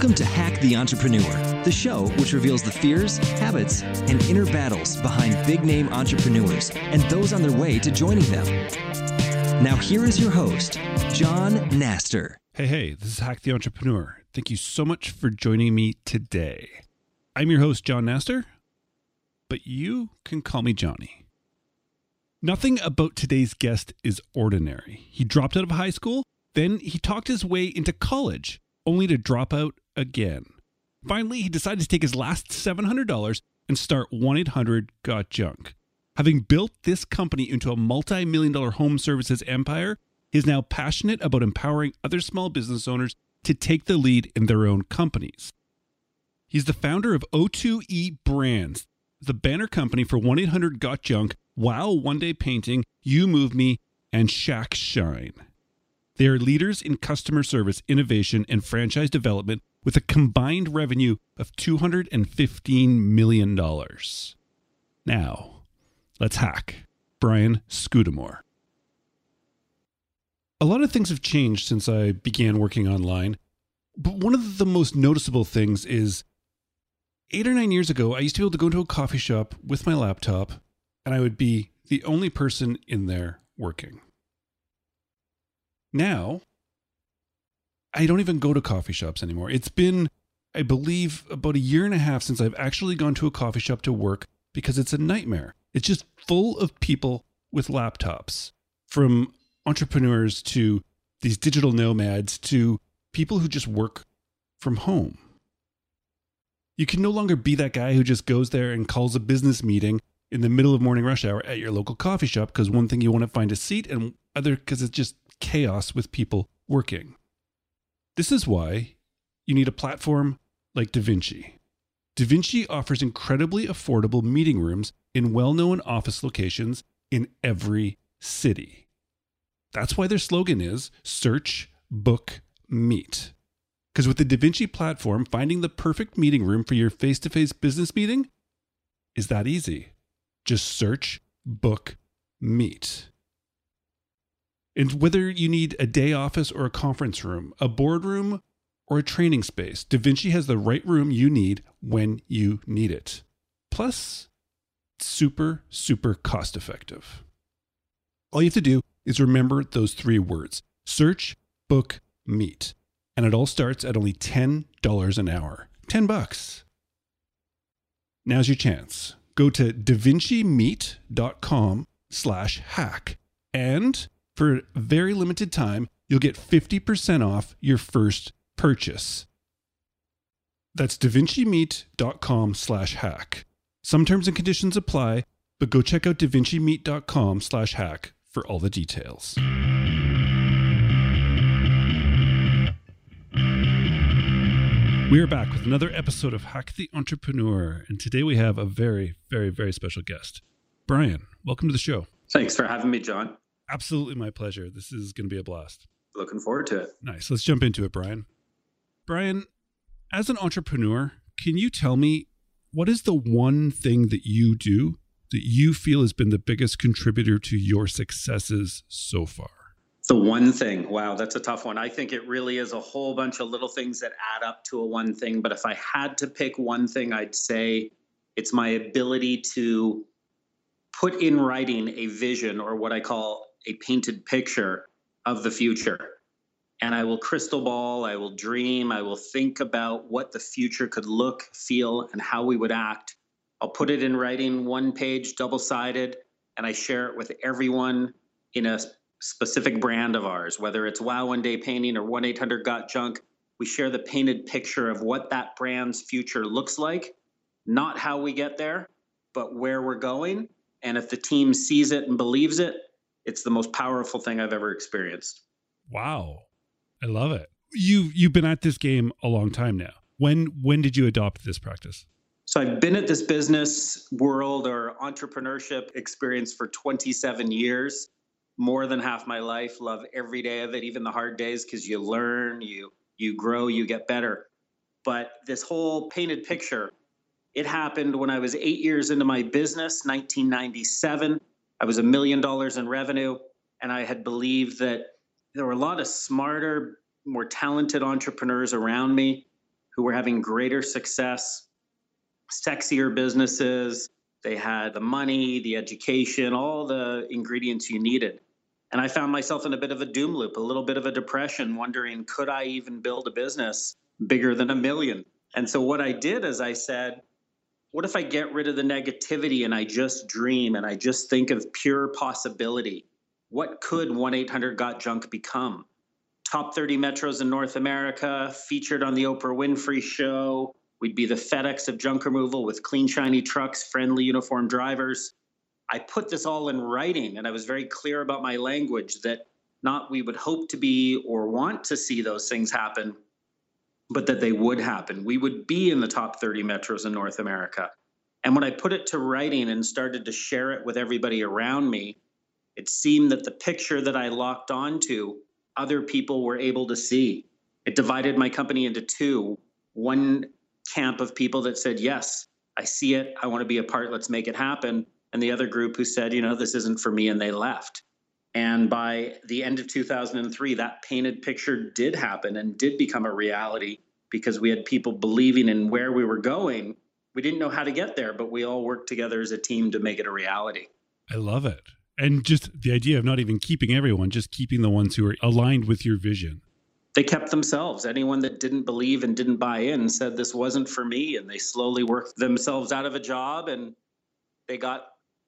Welcome to Hack the Entrepreneur, the show which reveals the fears, habits, and inner battles behind big-name entrepreneurs and those on their way to joining them. Now here is your host, John Naster. Hey, this is Hack the Entrepreneur. Thank you so much for joining me today. I'm your host, John Naster, but you can call me Johnny. Nothing about today's guest is ordinary. He dropped out of high school, then he talked his way into college, only to drop out again. Finally, he decided to take his last $700 and start 1-800-GOT-JUNK. Having built this company into a multi-million-dollar home services empire, he is now passionate about empowering other small business owners to take the lead in their own companies. He's the founder of O2E Brands, the banner company for 1-800-GOT-JUNK, Wow One Day Painting, You Move Me, and Shack Shine. They are leaders in customer service, innovation, and franchise development with a combined revenue of $215 million. Now, let's hack Brian Scudamore. A lot of things have changed since I began working online, but one of the most noticeable things is 8 or 9 years ago, I used to be able to go into a coffee shop with my laptop, and I would be the only person in there working. Now, I don't even go to coffee shops anymore. It's been, I believe, about 1.5 years since I've actually gone to a coffee shop to work because it's a nightmare. It's just full of people with laptops, from entrepreneurs to these digital nomads to people who just work from home. You can no longer be that guy who just goes there and calls a business meeting in the middle of morning rush hour at your local coffee shop because one thing, you want to find a seat, and other because it's just chaos with people working. This is why you need a platform like DaVinci. DaVinci offers incredibly affordable meeting rooms in well-known office locations in every city. That's why their slogan is Search, Book, Meet. Because with the DaVinci platform, finding the perfect meeting room for your face-to-face business meeting is that easy. Just search, book, meet. And whether you need a day office or a conference room, a boardroom or a training space, DaVinci has the right room you need when you need it. Plus, super, super cost effective. All you have to do is remember those 3 words: search, book, meet. And it all starts at only $10 an hour. $10. Now's your chance. Go to davincimeet.com/hack. And for a very limited time, you'll get 50% off your first purchase. That's davincimeet.com/hack. Some terms and conditions apply, but go check out davincimeet.com/hack for all the details. We are back with another episode of Hack the Entrepreneur, and today we have a very, very, very special guest. Brian, welcome to the show. Thanks for having me, John. Absolutely my pleasure. This is going to be a blast. Looking forward to it. Nice. Let's jump into it, Brian. Brian, as an entrepreneur, can you tell me what is the one thing that you do that you feel has been the biggest contributor to your successes so far? The one thing. Wow, that's a tough one. I think it really is a whole bunch of little things that add up to a one thing. But if I had to pick one thing, I'd say it's my ability to put in writing a vision, or what I call a painted picture of the future. And I will crystal ball, I will dream, I will think about what the future could look, feel, and how we would act. I'll put it in writing, 1 page, double-sided, and I share it with everyone in a specific brand of ours, whether it's Wow One Day Painting or 1-800-GOT-JUNK. We share the painted picture of what that brand's future looks like, not how we get there, but where we're going. And if the team sees it and believes it, it's the most powerful thing I've ever experienced. Wow. I love it. You've been at this game a long time now. When did you adopt this practice? So I've been at this business world or entrepreneurship experience for 27 years. More than half my life. Love every day of it, even the hard days, because you learn, you grow, you get better. But this whole painted picture, it happened when I was 8 years into my business, 1997. I was $1 million in revenue, and I had believed that there were a lot of smarter, more talented entrepreneurs around me who were having greater success, sexier businesses. They had the money, the education, all the ingredients you needed. And I found myself in a bit of a doom loop, a little bit of a depression, wondering, could I even build a business bigger than $1 million? And so what I did is I said, what if I get rid of the negativity and I just dream and I just think of pure possibility? What could 1-800-GOT-JUNK become? Top 30 metros in North America, featured on the Oprah Winfrey Show. We'd be the FedEx of junk removal with clean, shiny trucks, friendly, uniformed drivers. I put this all in writing, and I was very clear about my language that not we would hope to be or want to see those things happen, but that they would happen. We would be in the top 30 metros in North America. And when I put it to writing and started to share it with everybody around me, it seemed that the picture that I locked onto, other people were able to see. It divided my company into two. One camp of people that said, yes, I see it, I want to be a part, let's make it happen. And the other group who said, this isn't for me, and they left. And by the end of 2003, that painted picture did happen and did become a reality because we had people believing in where we were going. We didn't know how to get there, but we all worked together as a team to make it a reality. I love it. And just the idea of not even keeping everyone, just keeping the ones who are aligned with your vision. They kept themselves. Anyone that didn't believe and didn't buy in said this wasn't for me. And they slowly worked themselves out of a job, and they got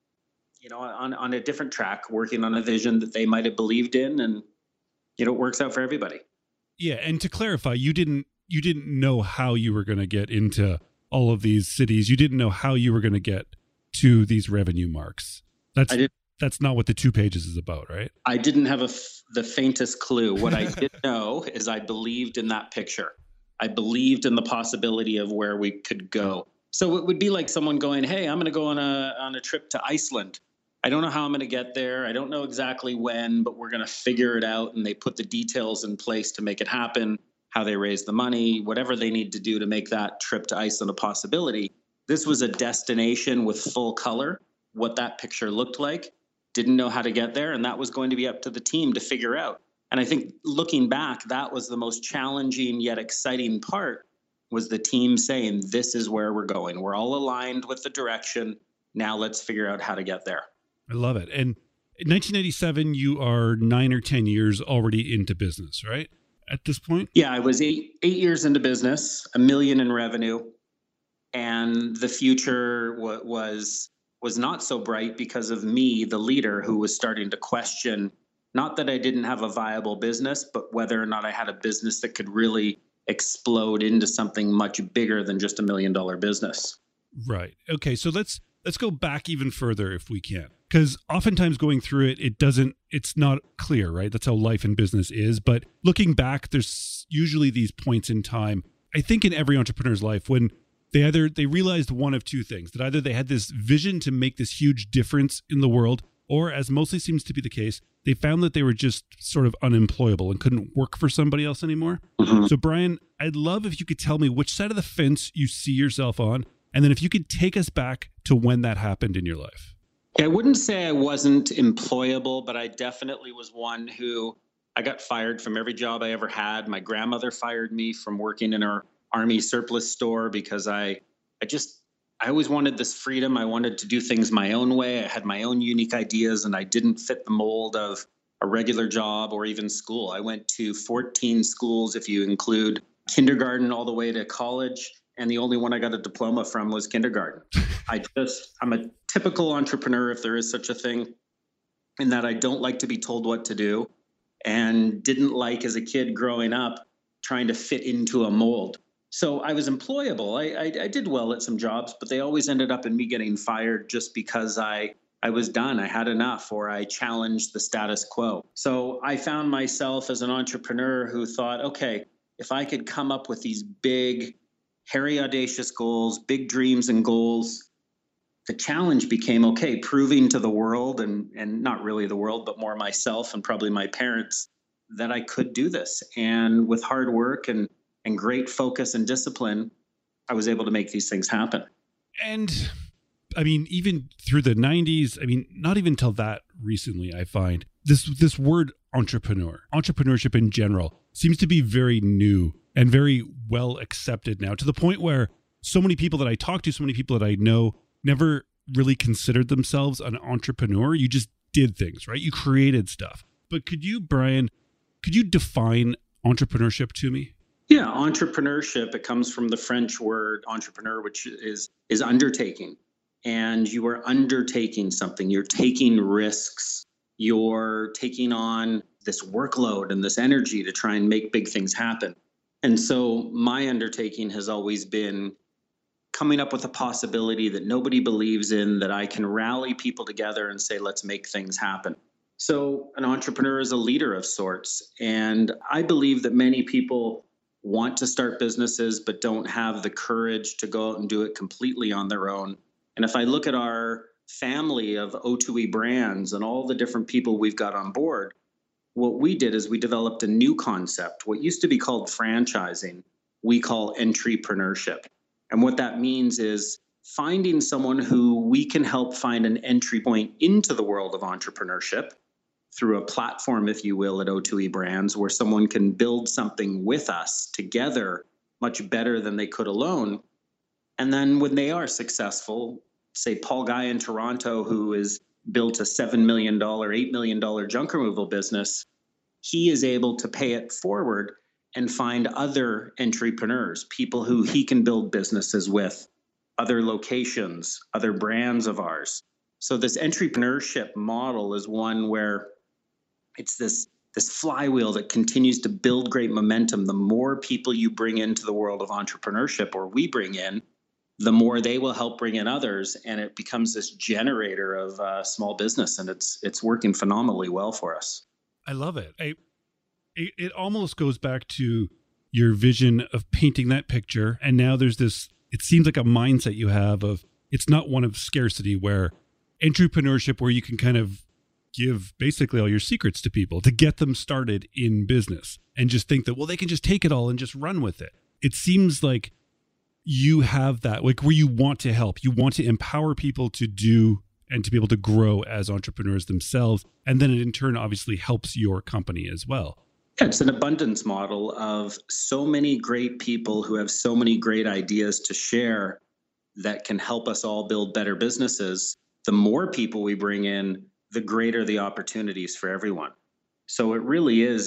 on a different track, working on a vision that they might have believed in, and it works out for everybody. Yeah, and to clarify, you didn't know how you were going to get into all of these cities. You didn't know how you were going to get to these revenue marks. That's not what the 2 pages is about, right? I didn't have the faintest clue. What I did know is I believed in that picture. I believed in the possibility of where we could go. So it would be like someone going, hey, I'm going to go on a trip to Iceland. I don't know how I'm going to get there. I don't know exactly when, but we're going to figure it out. And they put the details in place to make it happen, how they raise the money, whatever they need to do to make that trip to Iceland a possibility. This was a destination with full color, what that picture looked like. Didn't know how to get there. And that was going to be up to the team to figure out. And I think looking back, that was the most challenging yet exciting part, was the team saying, this is where we're going. We're all aligned with the direction. Now let's figure out how to get there. I love it. And in 1997, you are 9 or 10 years already into business, right? At this point? Yeah, I was eight years into business, $1 million in revenue. And the future was not so bright because of me, the leader, who was starting to question, not that I didn't have a viable business, but whether or not I had a business that could really explode into something much bigger than just $1 million business. Right. Okay. So let's go back even further if we can, because oftentimes going through it's not clear, right? That's how life and business is. But looking back, there's usually these points in time, I think in every entrepreneur's life, when they realized one of two things, that either they had this vision to make this huge difference in the world, or, as mostly seems to be the case, they found that they were just sort of unemployable and couldn't work for somebody else anymore. Mm-hmm. So Brian, I'd love if you could tell me which side of the fence you see yourself on, and then if you could take us back to when that happened in your life. I wouldn't say I wasn't employable, but I definitely was one who I got fired from every job I ever had. My grandmother fired me from working in her Army surplus store because I always wanted this freedom. I wanted to do things my own way. I had my own unique ideas, and I didn't fit the mold of a regular job or even school. I went to 14 schools, if you include kindergarten all the way to college, and the only one I got a diploma from was kindergarten. I'm a typical entrepreneur, if there is such a thing, in that I don't like to be told what to do, and didn't like, as a kid growing up, trying to fit into a mold. So I was employable. I did well at some jobs, but they always ended up in me getting fired just because I was done. I had enough, or I challenged the status quo. So I found myself as an entrepreneur who thought, okay, if I could come up with these big, hairy, audacious goals, big dreams and goals, the challenge became, okay, proving to the world, and not really the world, but more myself and probably my parents, that I could do this. And with hard work and great focus and discipline, I was able to make these things happen. And I mean, even through the 90s, I mean, not even till that recently, I find this word entrepreneurship in general, seems to be very new and very well accepted now, to the point where so many people that I talk to, so many people that I know never really considered themselves an entrepreneur. You just did things, right? You created stuff. But Brian, could you define entrepreneurship to me? Yeah, entrepreneurship, it comes from the French word entrepreneur, which is undertaking. And you are undertaking something. You're taking risks. You're taking on this workload and this energy to try and make big things happen. And so my undertaking has always been coming up with a possibility that nobody believes in, that I can rally people together and say, let's make things happen. So an entrepreneur is a leader of sorts. And I believe that many people want to start businesses, but don't have the courage to go out and do it completely on their own. And if I look at our family of O2E brands and all the different people we've got on board, what we did is we developed a new concept. What used to be called franchising, we call entrepreneurship. And what that means is finding someone who we can help find an entry point into the world of entrepreneurship through a platform, if you will, at O2E Brands, where someone can build something with us together much better than they could alone. And then when they are successful, say Paul Guy in Toronto, who has built a $7 million, $8 million junk removal business, he is able to pay it forward and find other entrepreneurs, people who he can build businesses with, other locations, other brands of ours. So this entrepreneurship model is one where it's this flywheel that continues to build great momentum. The more people you bring into the world of entrepreneurship, or we bring in, the more they will help bring in others, and it becomes this generator of small business, and it's working phenomenally well for us. I love it. It almost goes back to your vision of painting that picture, and now there's this, it seems like a mindset you have of, it's not one of scarcity, where entrepreneurship, where you can kind of give basically all your secrets to people to get them started in business, and just think that, well, they can just take it all and just run with it. It seems like you have that, like, where you want to help, you want to empower people to do and to be able to grow as entrepreneurs themselves. And then it in turn obviously helps your company as well. It's an abundance model of so many great people who have so many great ideas to share that can help us all build better businesses. The more people we bring in, the greater the opportunities for everyone. So it really is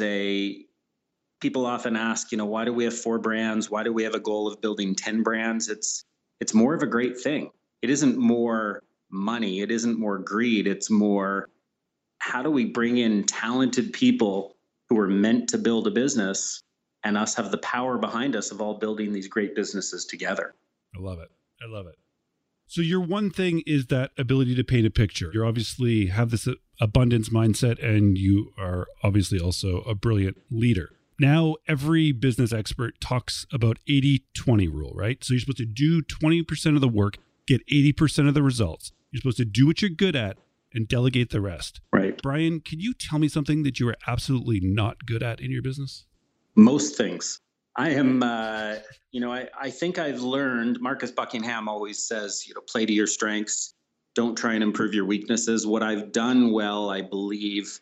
people often ask, why do we have 4 brands? Why do we have a goal of building 10 brands? It's more of a great thing. It isn't more money. It isn't more greed. It's more, how do we bring in talented people who are meant to build a business, and us have the power behind us of all building these great businesses together. I love it. I love it. So your one thing is that ability to paint a picture. You obviously have this abundance mindset, and you are obviously also a brilliant leader. Now, every business expert talks about 80-20 rule, right? So you're supposed to do 20% of the work, get 80% of the results. You're supposed to do what you're good at and delegate the rest. Right. Brian, can you tell me something that you are absolutely not good at in your business? Most things. I am, I think I've learned, Marcus Buckingham always says, play to your strengths. Don't try and improve your weaknesses. What I've done well, I believe,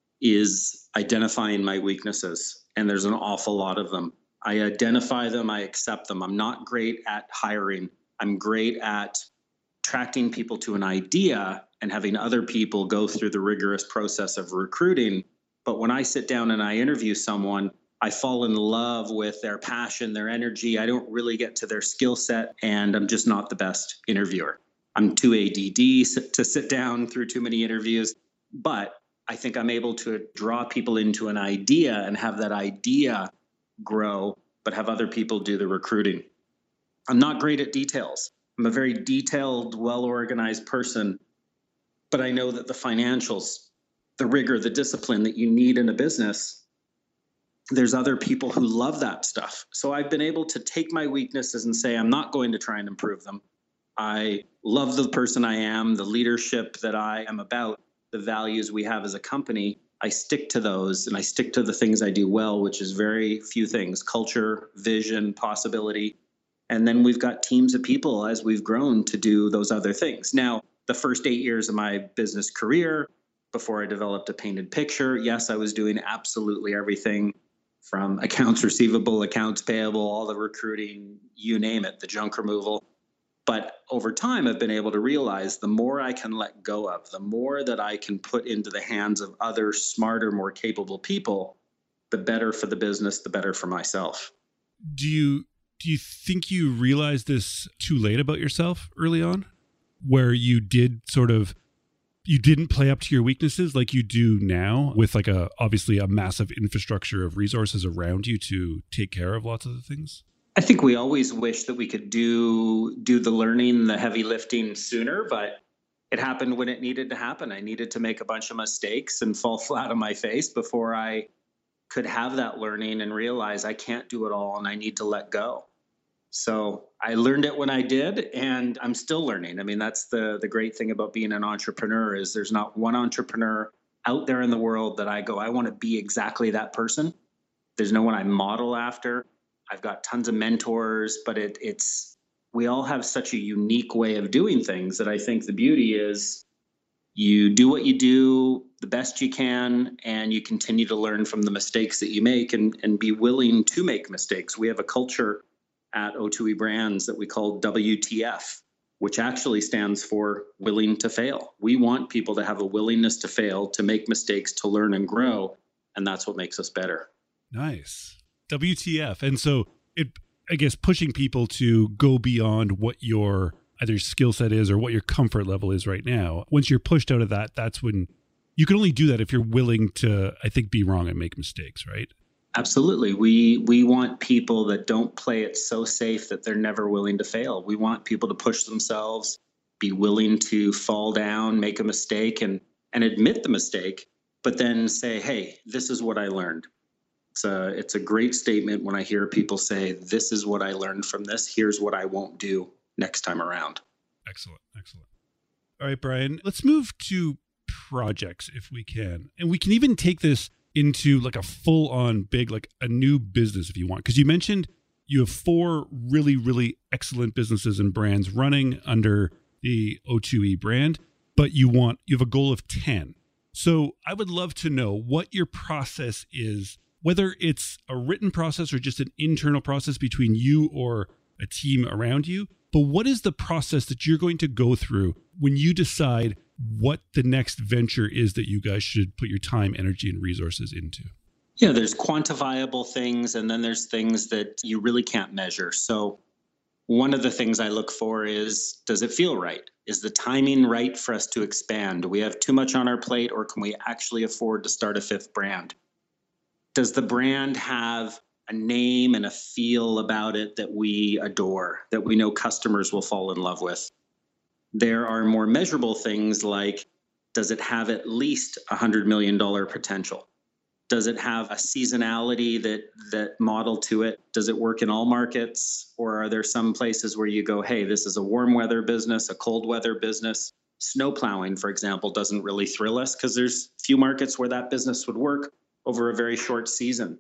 is identifying my weaknesses. And there's an awful lot of them. I identify them. I accept them. I'm not great at hiring. I'm great at attracting people to an idea and having other people go through the rigorous process of recruiting. But when I sit down and I interview someone, I fall in love with their passion, their energy. I don't really get to their skill set, and I'm just not the best interviewer. I'm too ADD to sit down through too many interviews, but I think I'm able to draw people into an idea and have that idea grow, but have other people do the recruiting. I'm not great at details. I'm a very detailed, well-organized person, but I know that the financials, the rigor, the discipline that you need in a business, there's other people who love that stuff. So I've been able to take my weaknesses and say, I'm not going to try and improve them. I love the person I am, the leadership that I am about, the values we have as a company. I stick to those, and I stick to the things I do well, which is very few things: culture, vision, possibility. And then we've got teams of people as we've grown to do those other things. Now, the first 8 years of my business career, before I developed a painted picture, yes, I was doing absolutely everything from accounts receivable, accounts payable, all the recruiting, you name it, the junk removal. But over time, I've been able to realize the more I can let go of, the more that I can put into the hands of other smarter, more capable people, the better for the business, the better for myself. Do you think you realized this too late about yourself early on, where you didn't play up to your weaknesses like you do now with like obviously a massive infrastructure of resources around you to take care of lots of the things? I think we always wish that we could do the learning, the heavy lifting sooner, but it happened when it needed to happen. I needed to make a bunch of mistakes and fall flat on my face before I could have that learning and realize I can't do it all and I need to let go. So I learned it when I did, and I'm still learning. I mean, that's the great thing about being an entrepreneur is there's not one entrepreneur out there in the world that I go, I want to be exactly that person. There's no one I model after. I've got tons of mentors, but we all have such a unique way of doing things that I think the beauty is you do what you do the best you can, and you continue to learn from the mistakes that you make and be willing to make mistakes. We have a culture at O2E Brands that we call WTF, which actually stands for willing to fail. We want people to have a willingness to fail, to make mistakes, to learn and grow, and that's what makes us better. Nice. WTF. And so I guess pushing people to go beyond what your either skill set is or what your comfort level is right now. Once you're pushed out of that, that's when you can only do that if you're willing to, I think, be wrong and make mistakes, right? Absolutely. We want people that don't play it so safe that they're never willing to fail. We want people to push themselves, be willing to fall down, make a mistake and admit the mistake, but then say, hey, this is what I learned. It's a great statement when I hear people say, this is what I learned from this. Here's what I won't do next time around. Excellent. All right, Brian, let's move to projects if we can. And we can even take this into like a full on big, like a new business if you want. Because you mentioned you have 4 really, really excellent businesses and brands running under the O2E brand, but you have a goal of 10. So I would love to know what your process is, whether it's a written process or just an internal process between you or a team around you. But what is the process that you're going to go through when you decide what the next venture is that you guys should put your time, energy, and resources into? Yeah, there's quantifiable things, and then there's things that you really can't measure. So one of the things I look for is, does it feel right? Is the timing right for us to expand? Do we have too much on our plate, or can we actually afford to start a 5th brand? Does the brand have a name and a feel about it that we adore, that we know customers will fall in love with? There are more measurable things like, does it have at least $100 million potential? Does it have a seasonality that model to it? Does it work in all markets? Or are there some places where you go, hey, this is a warm weather business, a cold weather business? Snow plowing, for example, doesn't really thrill us because there's few markets where that business would work over a very short season.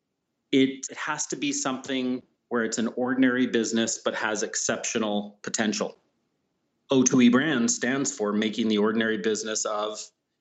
It has to be something where it's an ordinary business but has exceptional potential. O2E Brands stands for making the ordinary business of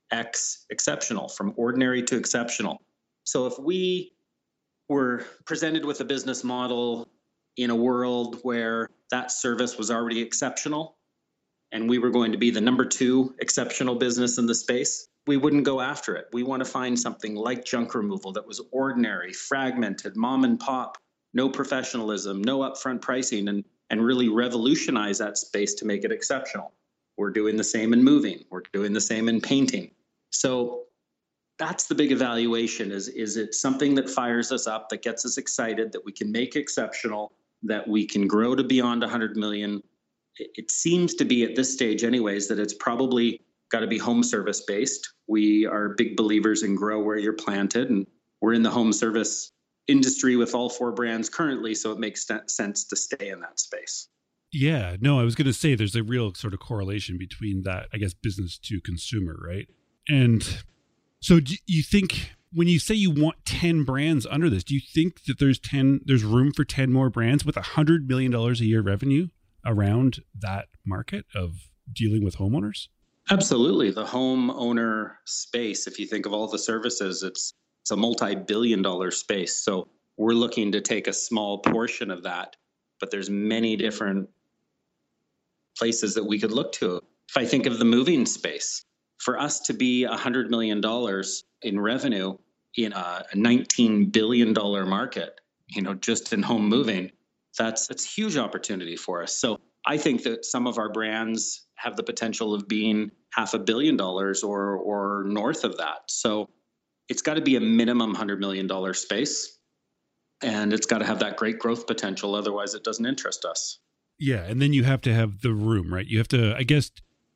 X exceptional, from ordinary to exceptional. So if we were presented with a business model in a world where that service was already exceptional and we were going to be the number 2 exceptional business in the space, we wouldn't go after it. We want to find something like junk removal that was ordinary, fragmented, mom and pop, no professionalism, no upfront pricing, and really revolutionize that space to make it exceptional. We're doing the same in moving. We're doing the same in painting. So that's the big evaluation. Is it something that fires us up, that gets us excited, that we can make exceptional, that we can grow to beyond 100 million? It seems to be at this stage anyways that it's probably got to be home service based. We are big believers in grow where you're planted, and we're in the home service industry with all 4 brands currently, so it makes sense to stay in that space. Yeah, no, I was going to say there's a real sort of correlation between that, I guess, business to consumer, right? And so do you think when you say you want 10 brands under this, do you think that there's room for 10 more brands with $100 million a year revenue around that market of dealing with homeowners? Absolutely. The homeowner space, if you think of all the services, it's It's a multi-billion-dollar space. So we're looking to take a small portion of that, but there's many different places that we could look to. If I think of the moving space, for us to be $100 million in revenue in a $19 billion market, just in home moving, that's a huge opportunity for us. So I think that some of our brands have the potential of being $500 million or north of that. So it's got to be a minimum $100 million space, and it's got to have that great growth potential. Otherwise, it doesn't interest us. Yeah, and then you have to have the room, right? You have to, I guess,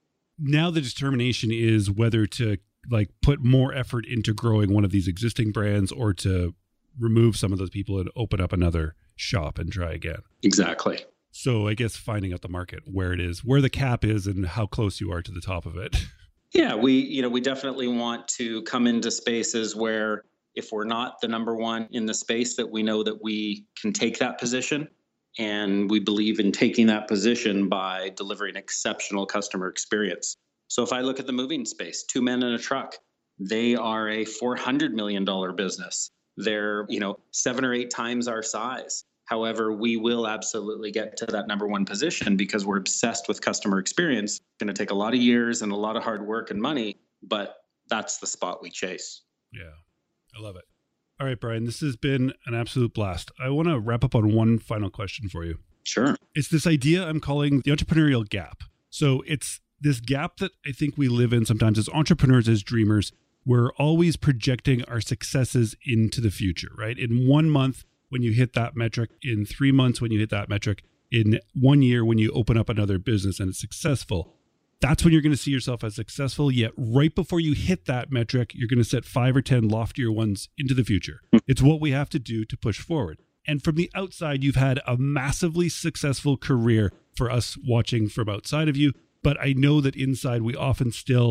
now the determination is whether to put more effort into growing one of these existing brands or to remove some of those people and open up another shop and try again. Exactly. So I guess finding out the market, where it is, where the cap is, and how close you are to the top of it. Yeah, we definitely want to come into spaces where if we're not the number one in the space, that we know that we can take that position. And we believe in taking that position by delivering exceptional customer experience. So if I look at the moving space, Two Men and a Truck, they are a $400 million business. They're, 7 or 8 times our size. However, we will absolutely get to that number one position because we're obsessed with customer experience. It's going to take a lot of years and a lot of hard work and money, but that's the spot we chase. Yeah, I love it. All right, Brian, this has been an absolute blast. I want to wrap up on one final question for you. Sure. It's this idea I'm calling the entrepreneurial gap. So it's this gap that I think we live in sometimes as entrepreneurs, as dreamers. We're always projecting our successes into the future, right? In 1 month, when you hit that metric, in 3 months, when you hit that metric, in 1 year, when you open up another business and it's successful. That's when you're going to see yourself as successful. Yet right before you hit that metric, you're going to set 5 or 10 loftier ones into the future. It's what we have to do to push forward. And from the outside, you've had a massively successful career for us watching from outside of you. But I know that inside we often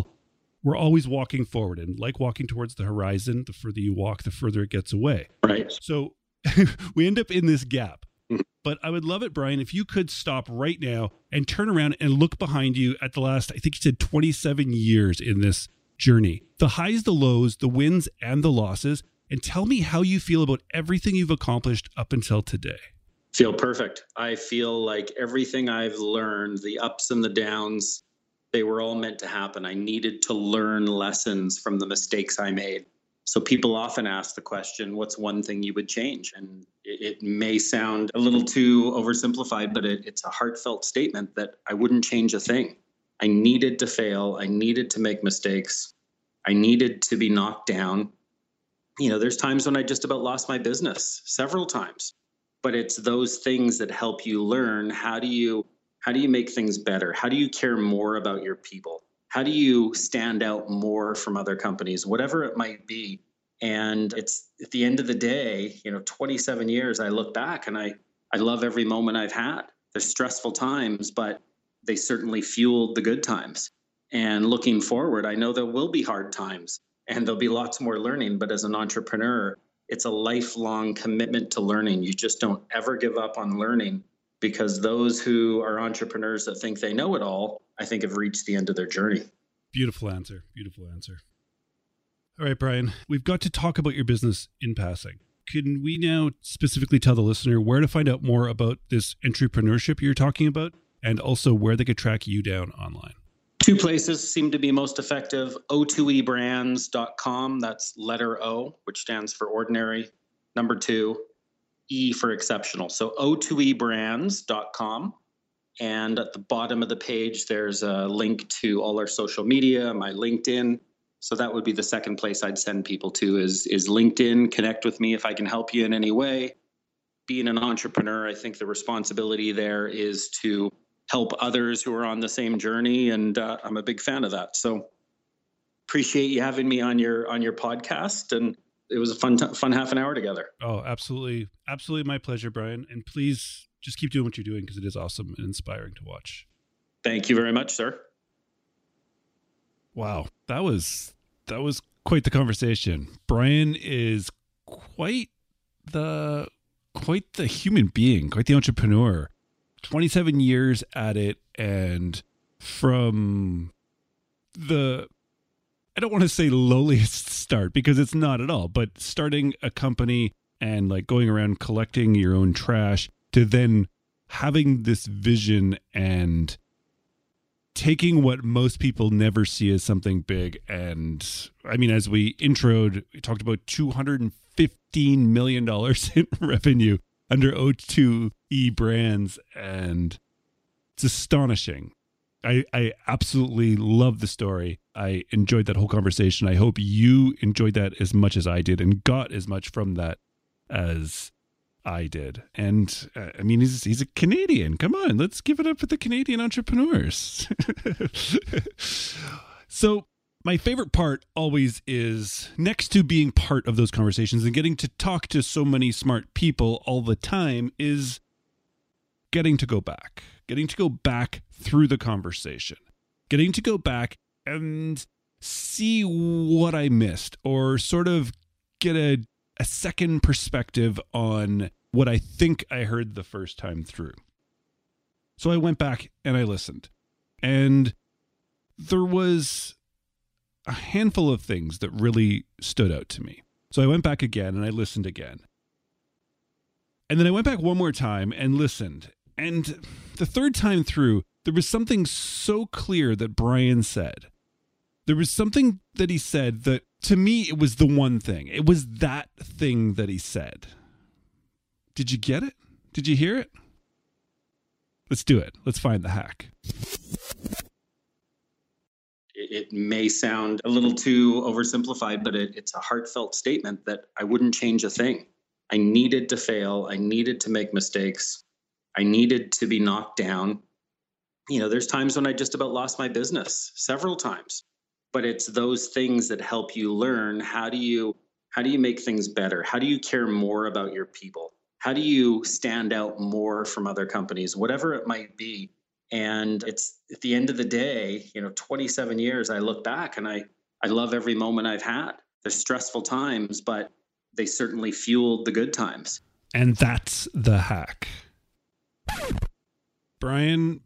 we're always walking forward, and like walking towards the horizon, the further you walk, the further it gets away. Right. So we end up in this gap. But I would love it, Brian, if you could stop right now and turn around and look behind you at the last, I think you said 27 years in this journey. The highs, the lows, the wins, and the losses. And tell me how you feel about everything you've accomplished up until today. Feel perfect. I feel like everything I've learned, the ups and the downs, they were all meant to happen. I needed to learn lessons from the mistakes I made. So people often ask the question, what's one thing you would change? And it may sound a little too oversimplified, but it's a heartfelt statement that I wouldn't change a thing. I needed to fail. I needed to make mistakes. I needed to be knocked down. There's times when I just about lost my business, several times. But it's those things that help you learn how do you make things better? How do you care more about your people? How do you stand out more from other companies, whatever it might be? And it's at the end of the day, 27 years, I look back and I love every moment I've had. There's stressful times, but they certainly fueled the good times. And looking forward, I know there will be hard times and there'll be lots more learning. But as an entrepreneur, it's a lifelong commitment to learning. You just don't ever give up on learning, because those who are entrepreneurs that think they know it all, I think have reached the end of their journey. Beautiful answer. Beautiful answer. All right, Brian, we've got to talk about your business in passing. Can we now specifically tell the listener where to find out more about this entrepreneurship you're talking about, and also where they could track you down online? 2 places seem to be most effective. O2ebrands.com. That's letter O, which stands for ordinary. Number 2, E for exceptional. So O2ebrands.com. And at the bottom of the page, there's a link to all our social media, my LinkedIn. So that would be the second place I'd send people to is LinkedIn. Connect with me if I can help you in any way. Being an entrepreneur, I think the responsibility there is to help others who are on the same journey. And I'm a big fan of that. So appreciate you having me on your podcast. And it was a fun half an hour together. Oh, absolutely. Absolutely my pleasure, Brian. And please just keep doing what you're doing, because it is awesome and inspiring to watch. Thank you very much, sir. Wow. That was quite the conversation. Brian is quite the human being, quite the entrepreneur. 27 years at it, and from the I don't want to say lowliest start because it's not at all, but starting a company and like going around collecting your own trash to then having this vision and taking what most people never see as something big. And I mean, as we talked about $215 million in revenue under O2E brands. And it's astonishing. I absolutely love the story. I enjoyed that whole conversation. I hope you enjoyed that as much as I did and got as much from that as I did. And I mean, he's a Canadian. Come on, let's give it up for the Canadian entrepreneurs. So my favorite part always is, next to being part of those conversations and getting to talk to so many smart people all the time, is getting to go back through the conversation, getting to go back and see what I missed, or sort of get a second perspective on what I think I heard the first time through. So I went back and I listened, and there was a handful of things that really stood out to me. So I went back again and I listened again. And then I went back one more time and listened. And the third time through, there was something so clear that Brian said. There was something that he said that, to me, it was the one thing. It was that thing that he said. Did you get it? Did you hear it? Let's do it. Let's find the hack. It may sound a little too oversimplified, but it's a heartfelt statement that I wouldn't change a thing. I needed to fail. I needed to make mistakes. I needed to be knocked down. You know, there's times when I just about lost my business, several times. But it's those things that help you learn, how do you make things better? How do you care more about your people? How do you stand out more from other companies, whatever it might be? And it's, at the end of the day, 27 years, I look back and I love every moment I've had. There's stressful times, but they certainly fueled the good times. And that's the hack. Brian.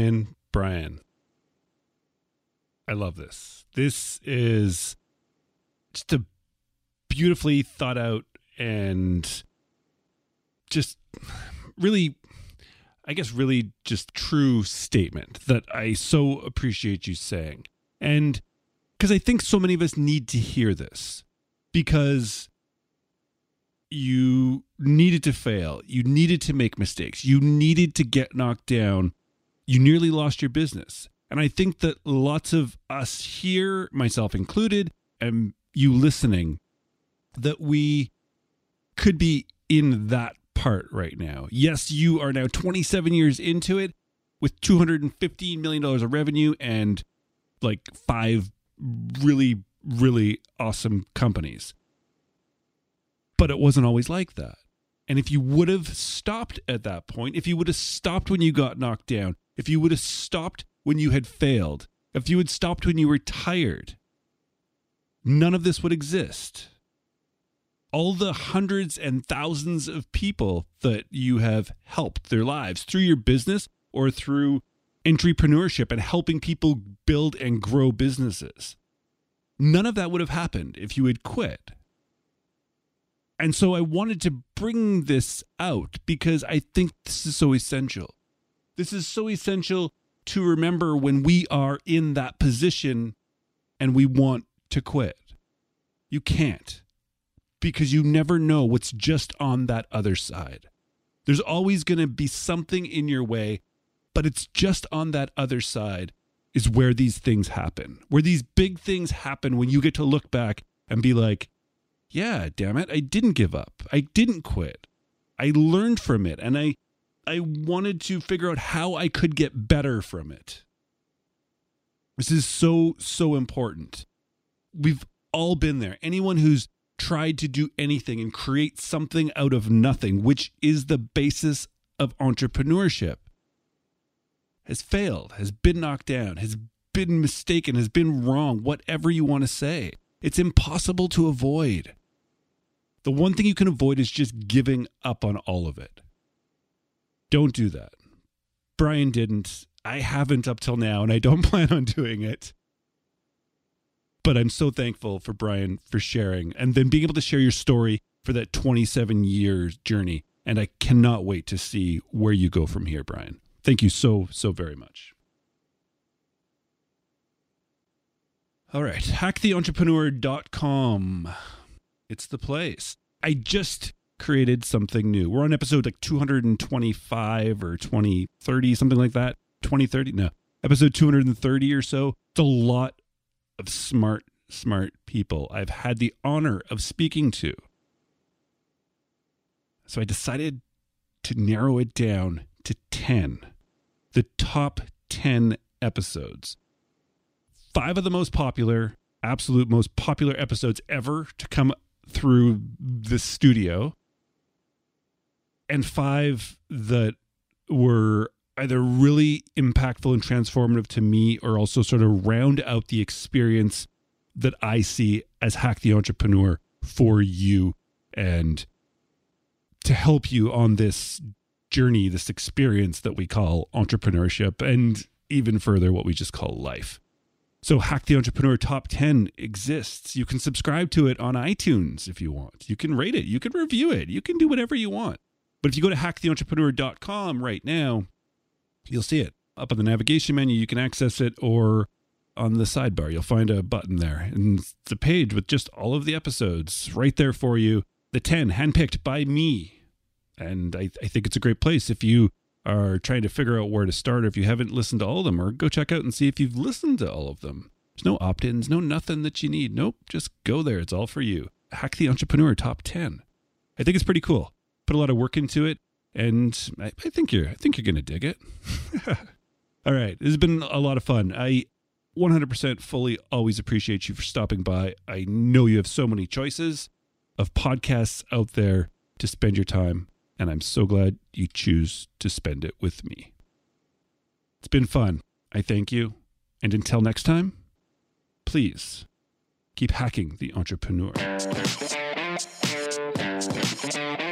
I love this. This is just a beautifully thought out and just really just true statement that I so appreciate you saying. And because I think so many of us need to hear this, because you needed to fail. You needed to make mistakes. You needed to get knocked down. You nearly lost your business. And I think that lots of us here, myself included, and you listening, that we could be in that part right now. Yes, you are now 27 years into it with $215 million of revenue and like 5 really, really awesome companies. But it wasn't always like that. And if you would have stopped at that point, if you would have stopped when you got knocked down, if you would have stopped when you had failed, if you had stopped when you were tired, none of this would exist. All the hundreds and thousands of people that you have helped their lives through your business or through entrepreneurship and helping people build and grow businesses, none of that would have happened if you had quit. And so I wanted to bring this out because I think this is so essential. This is so essential to remember when we are in that position and we want to quit. You can't, because you never know what's just on that other side. There's always going to be something in your way, but it's just on that other side is where these things happen, where these big things happen when you get to look back and be like, yeah, damn it, I didn't give up. I didn't quit. I learned from it, and I wanted to figure out how I could get better from it. This is so, so important. We've all been there. Anyone who's tried to do anything and create something out of nothing, which is the basis of entrepreneurship, has failed, has been knocked down, has been mistaken, has been wrong, whatever you want to say. It's impossible to avoid. The one thing you can avoid is just giving up on all of it. Don't do that. Brian didn't. I haven't up till now, and I don't plan on doing it. But I'm so thankful for Brian for sharing and then being able to share your story for that 27 years journey. And I cannot wait to see where you go from here, Brian. Thank you so very much. All right, hacktheentrepreneur.com. It's the place. I just created something new. We're on episode like 225 or 2030, something like that. 2030? No. Episode 230 or so. It's a lot of smart people I've had the honor of speaking to. So I decided to narrow it down to 10. The top 10 episodes. 5 of the most popular, absolute most popular episodes ever to come through the studio. And 5 that were either really impactful and transformative to me or also sort of round out the experience that I see as Hack the Entrepreneur for you and to help you on this journey, this experience that we call entrepreneurship and even further what we just call life. So Hack the Entrepreneur Top 10 exists. You can subscribe to it on iTunes if you want. You can rate it. You can review it. You can do whatever you want. But if you go to hacktheentrepreneur.com right now, you'll see it. Up on the navigation menu, you can access it, or on the sidebar, you'll find a button there. And it's a page with just all of the episodes right there for you. The 10 handpicked by me. And I think it's a great place if you are trying to figure out where to start, or if you haven't listened to all of them, or go check out and see if you've listened to all of them. There's no opt-ins, no nothing that you need. Nope, just go there. It's all for you. Hack the Entrepreneur Top 10. I think it's pretty cool. Put a lot of work into it, and I think you're going to dig it. All right, this has been a lot of fun. I 100% fully always appreciate you for stopping by. I know you have so many choices of podcasts out there to spend your time, and I'm so glad you choose to spend it with me. It's been fun. I thank you. And until next time, please keep hacking the entrepreneur.